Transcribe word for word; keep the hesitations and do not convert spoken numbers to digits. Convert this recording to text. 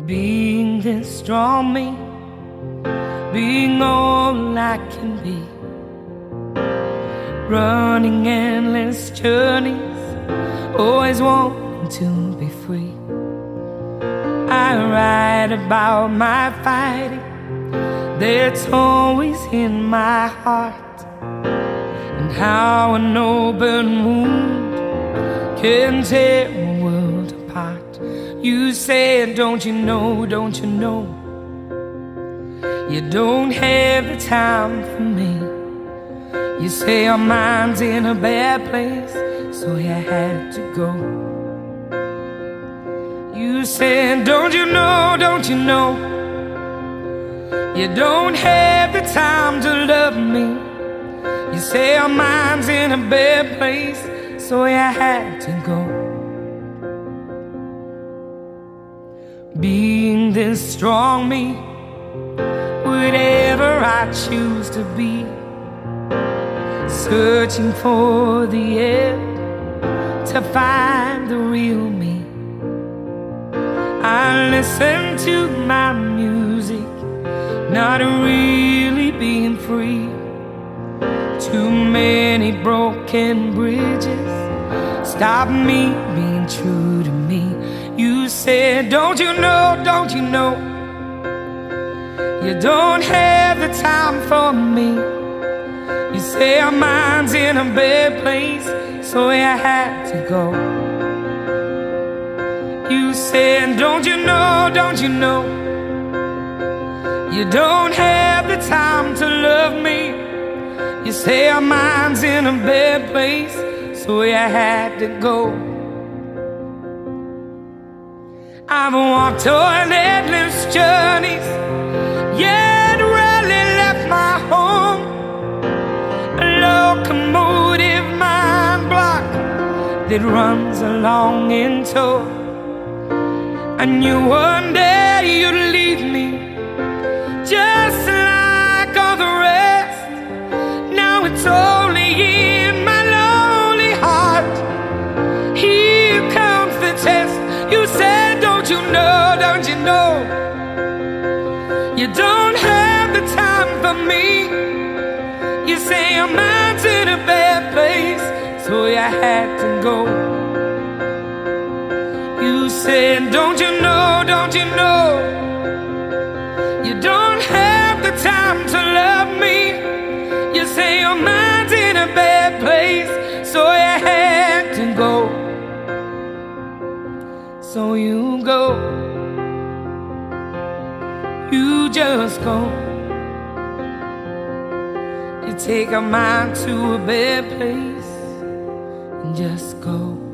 Being this strong me, being all I can be, running endless journeys, always wanting to be free. I write about my fighting that's always in my heart, and how an open wound can tear a world apart. You said, don't you know, don't you know, you don't have the time for me. You say our mind's in a bad place, so you had to go. You said, don't you know, don't you know, you don't have the time to love me. You say our mind's in a bad place, so you had to go. Being this strong me, whatever I choose to be, searching for the end to find the real me. I listen to my music, not really being free. Too many broken bridges stop me being true to me. You said, don't you know, don't you know, you don't have the time for me. You say our mind's in a bad place, so you had to go. You said, don't you know, don't you know, you don't have the time to love me. You say our mind's in a bad place, so you had to go. I've walked on endless journeys, yet rarely left my home. A locomotive mind block that runs along in tow. I knew one day you'd leave me, just like all the rest. Now it's only in my lonely heart. Here comes the test. You said, don't you know, don't you know, you don't have the time for me. You say your mind's in a bad place, so you had to go. You said, don't you know, don't you know, you don't have the time to love me. You say your mind's in a bad place, so you had to go. So you go, you just go. You take a mind to a bad place and just go.